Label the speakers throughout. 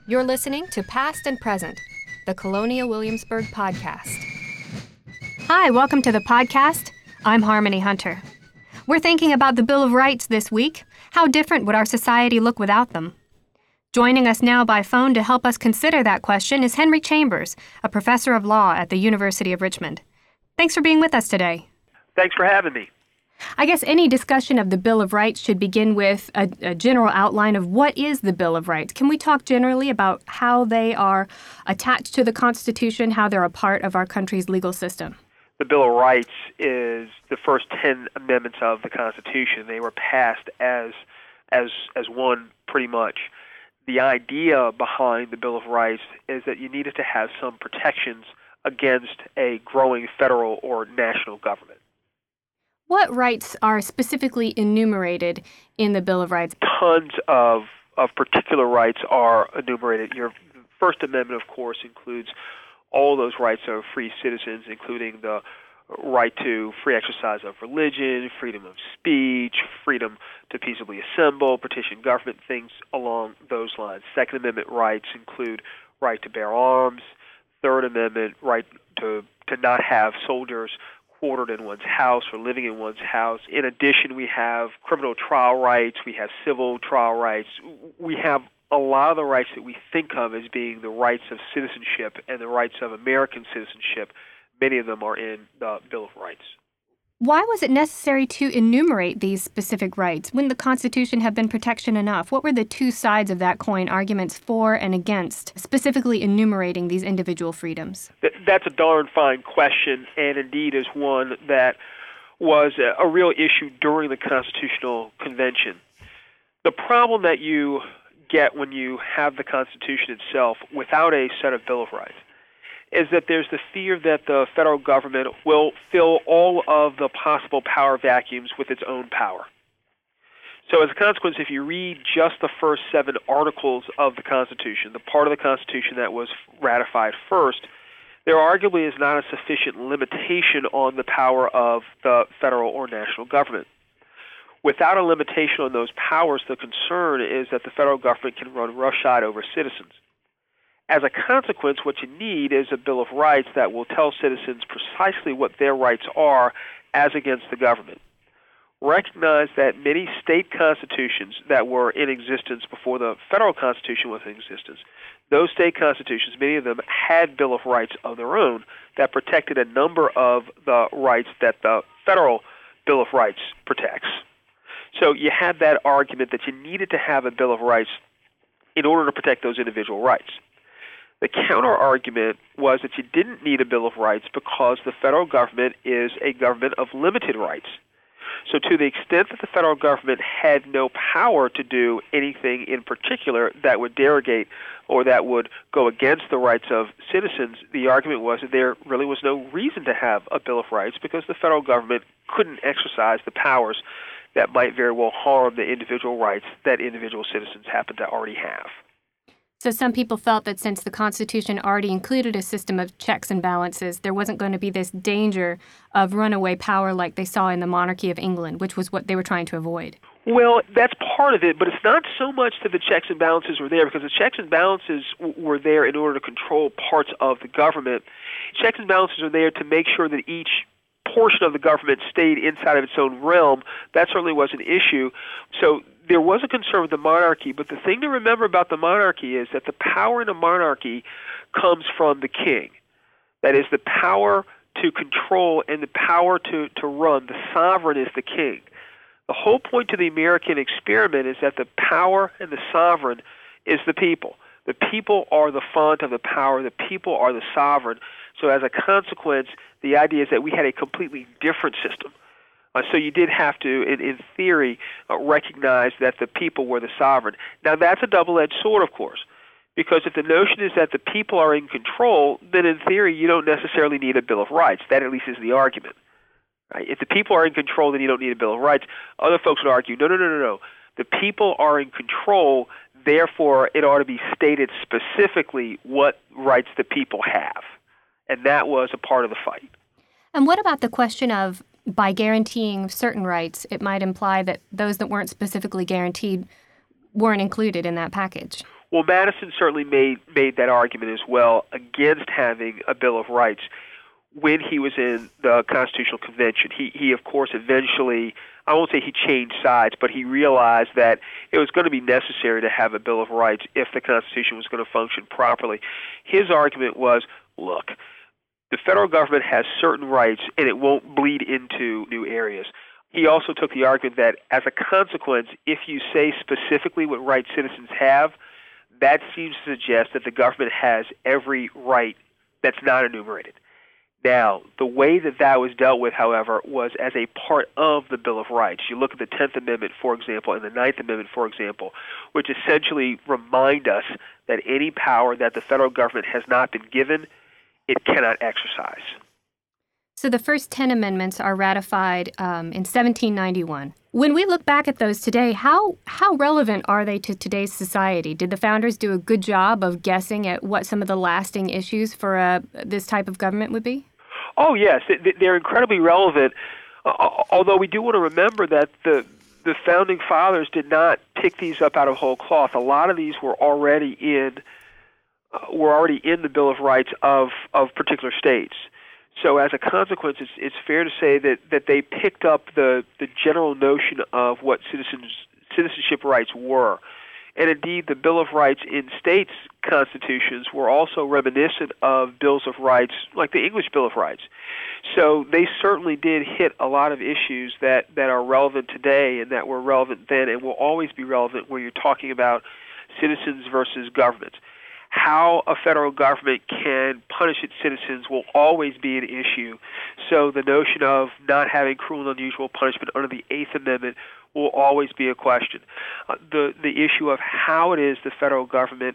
Speaker 1: You're listening to Past and Present, the Colonial Williamsburg podcast. Hi, welcome to the podcast. I'm Harmony Hunter. We're thinking about the Bill of Rights this week. How different would our society look without them? Joining us now by phone to help us consider that question is Henry Chambers, a professor of law at the University of Richmond. Thanks for being with us today.
Speaker 2: Thanks for having me.
Speaker 1: I guess any discussion of the Bill of Rights should begin with a general outline of what is the Bill of Rights. Can we talk generally about how they are attached to the Constitution, how they're a part of our country's legal system?
Speaker 2: The Bill of Rights is the first 10 amendments of the Constitution. They were passed as one, pretty much. The idea behind the Bill of Rights is that you needed to have some protections against a growing federal or national government.
Speaker 1: What rights are specifically enumerated in the Bill of Rights?
Speaker 2: Tons of particular rights are enumerated. Your First Amendment, of course, includes all those rights of free citizens, including the right to free exercise of religion, freedom of speech, freedom to peaceably assemble, petition government, things along those lines. Second Amendment rights include right to bear arms. Third Amendment, right to not have soldiers quartered in one's house or living in one's house. In addition, we have criminal trial rights, we have civil trial rights. We have a lot of the rights that we think of as being the rights of citizenship and the rights of American citizenship. Many of them are in the Bill of Rights.
Speaker 1: Why was it necessary to enumerate these specific rights? Wouldn't the Constitution have been protection enough? What were the two sides of that coin, arguments for and against, specifically enumerating these individual freedoms?
Speaker 2: That's a darn fine question, and indeed is one that was a real issue during the Constitutional Convention. The problem that you get when you have the Constitution itself without a set of Bill of Rights is that there's the fear that the federal government will fill all of the possible power vacuums with its own power. So as a consequence, if you read just the first 7 articles of the Constitution, the part of the Constitution that was ratified first, there arguably is not a sufficient limitation on the power of the federal or national government. Without a limitation on those powers, the concern is that the federal government can run roughshod over citizens. As a consequence, what you need is a Bill of Rights that will tell citizens precisely what their rights are as against the government. Recognize that many state constitutions that were in existence before the federal Constitution was in existence, those state constitutions, many of them had Bill of Rights of their own that protected a number of the rights that the federal Bill of Rights protects. So you had that argument that you needed to have a Bill of Rights in order to protect those individual rights. The counter-argument was that you didn't need a Bill of Rights because the federal government is a government of limited rights. So to the extent that the federal government had no power to do anything in particular that would derogate or that would go against the rights of citizens, the argument was that there really was no reason to have a Bill of Rights because the federal government couldn't exercise the powers that might very well harm the individual rights that individual citizens happen to already have.
Speaker 1: So some people felt that since the Constitution already included a system of checks and balances, there wasn't going to be this danger of runaway power like they saw in the monarchy of England, which was what they were trying to avoid.
Speaker 2: Well, that's part of it, but it's not so much that the checks and balances were there, because the checks and balances were there in order to control parts of the government. Checks and balances are there to make sure that each portion of the government stayed inside of its own realm. That certainly was an issue. So there was a concern with the monarchy, but the thing to remember about the monarchy is that the power in a monarchy comes from the king. That is, the power to control and the power to run. The sovereign is the king. The whole point to the American experiment is that the power and the sovereign is the people. The people are the font of the power. The people are the sovereign. So as a consequence, the idea is that we had a completely different system. So you did have to, in theory, recognize that the people were the sovereign. Now, that's a double-edged sword, of course, because if the notion is that the people are in control, then in theory you don't necessarily need a Bill of Rights. That at least is the argument. Right? If the people are in control, then you don't need a Bill of Rights. Other folks would argue, no. The people are in control, therefore it ought to be stated specifically what rights the people have. And that was a part of the fight.
Speaker 1: And what about the question of, by guaranteeing certain rights, it might imply that those that weren't specifically guaranteed weren't included in that package?
Speaker 2: Well, Madison certainly made that argument as well against having a Bill of Rights when he was in the Constitutional Convention. He of course, eventually, I won't say he changed sides, but he realized that it was going to be necessary to have a Bill of Rights if the Constitution was going to function properly. His argument was, look, the federal government has certain rights, and it won't bleed into new areas. He also took the argument that, as a consequence, if you say specifically what rights citizens have, that seems to suggest that the government has every right that's not enumerated. Now, the way that was dealt with, however, was as a part of the Bill of Rights. You look at the 10th Amendment, for example, and the 9th Amendment, for example, which essentially remind us that any power that the federal government has not been given, it cannot exercise.
Speaker 1: So the first 10 amendments are ratified in 1791. When we look back at those today, how relevant are they to today's society? Did the founders do a good job of guessing at what some of the lasting issues for this type of government would be?
Speaker 2: Oh, yes. They're incredibly relevant, although we do want to remember that the Founding Fathers did not pick these up out of whole cloth. A lot of these were already in the Bill of Rights of particular states. So as a consequence, it's fair to say that they picked up the general notion of what citizenship rights were. And indeed, the Bill of Rights in states' constitutions were also reminiscent of bills of rights, like the English Bill of Rights. So they certainly did hit a lot of issues that are relevant today and that were relevant then and will always be relevant when you're talking about citizens versus government. How a federal government can punish its citizens will always be an issue. So the notion of not having cruel and unusual punishment under the Eighth Amendment will always be a question. The issue of how it is the federal government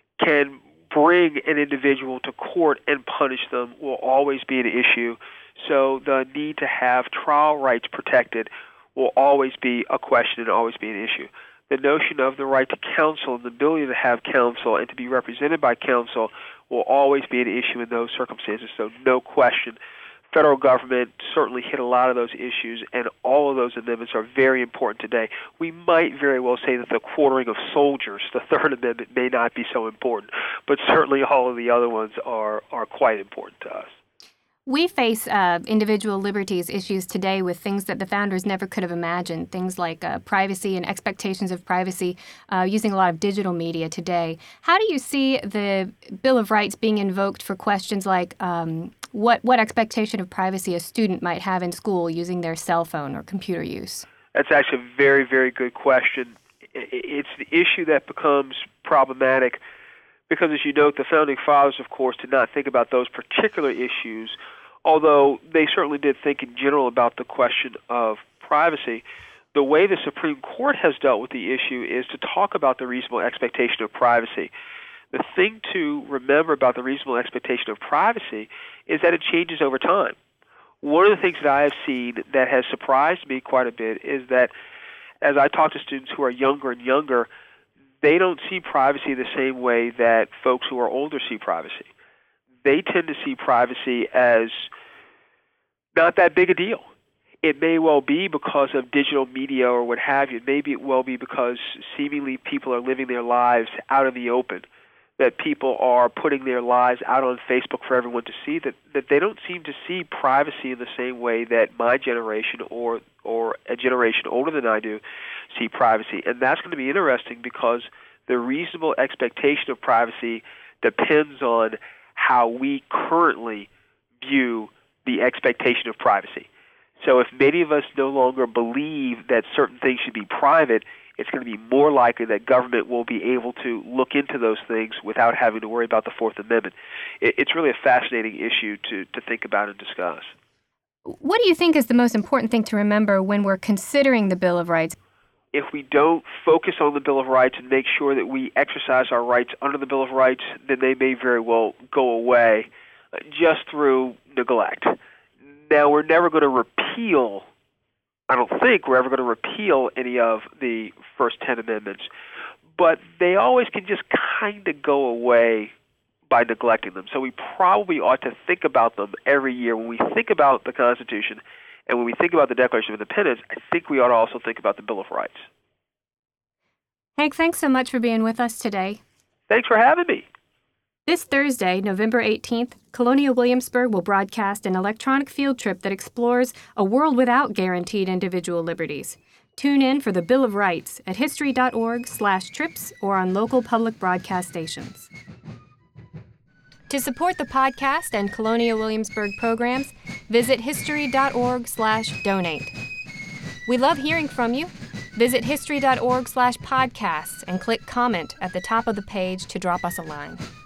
Speaker 2: can bring an individual to court and punish them will always be an issue. So the need to have trial rights protected will always be a question and always be an issue. The notion of the right to counsel and the ability to have counsel and to be represented by counsel will always be an issue in those circumstances. So no question, federal government certainly hit a lot of those issues, and all of those amendments are very important today. We might very well say that the quartering of soldiers, the Third Amendment, may not be so important, but certainly all of the other ones are quite important to us.
Speaker 1: We face individual liberties issues today with things that the founders never could have imagined, things like privacy and expectations of privacy, using a lot of digital media today. How do you see the Bill of Rights being invoked for questions like what expectation of privacy a student might have in school using their cell phone or computer use?
Speaker 2: That's actually a very, very good question. It's the issue that becomes problematic because, as you note, the Founding Fathers, of course, did not think about those particular issues, although they certainly did think in general about the question of privacy. The way the Supreme Court has dealt with the issue is to talk about the reasonable expectation of privacy. The thing to remember about the reasonable expectation of privacy is that it changes over time. One of the things that I have seen that has surprised me quite a bit is that as I talk to students who are younger and younger, they don't see privacy the same way that folks who are older see privacy. They tend to see privacy as not that big a deal. It may well be because of digital media or what have you. Maybe it will be because seemingly people are living their lives out in the open, that people are putting their lives out on Facebook for everyone to see, that they don't seem to see privacy in the same way that my generation or a generation older than I do see privacy. And that's going to be interesting because the reasonable expectation of privacy depends on how we currently view the expectation of privacy. So if many of us no longer believe that certain things should be private, it's going to be more likely that government will be able to look into those things without having to worry about the Fourth Amendment. It's really a fascinating issue to think about and discuss.
Speaker 1: What do you think is the most important thing to remember when we're considering the Bill of Rights?
Speaker 2: If we don't focus on the Bill of Rights and make sure that we exercise our rights under the Bill of Rights, then they may very well go away just through neglect. Now, we're never going to repeal, I don't think we're ever going to repeal any of the first 10 amendments, but they always can just kind of go away by neglecting them. So we probably ought to think about them every year. When we think about the Constitution and when we think about the Declaration of Independence, I think we ought to also think about the Bill of Rights.
Speaker 1: Hank, thanks so much for being with us today.
Speaker 2: Thanks for having me.
Speaker 1: This Thursday, November 18th, Colonial Williamsburg will broadcast an electronic field trip that explores a world without guaranteed individual liberties. Tune in for the Bill of Rights at history.org/trips or on local public broadcast stations. To support the podcast and Colonial Williamsburg programs, visit history.org/donate. We love hearing from you. Visit history.org/podcasts and click comment at the top of the page to drop us a line.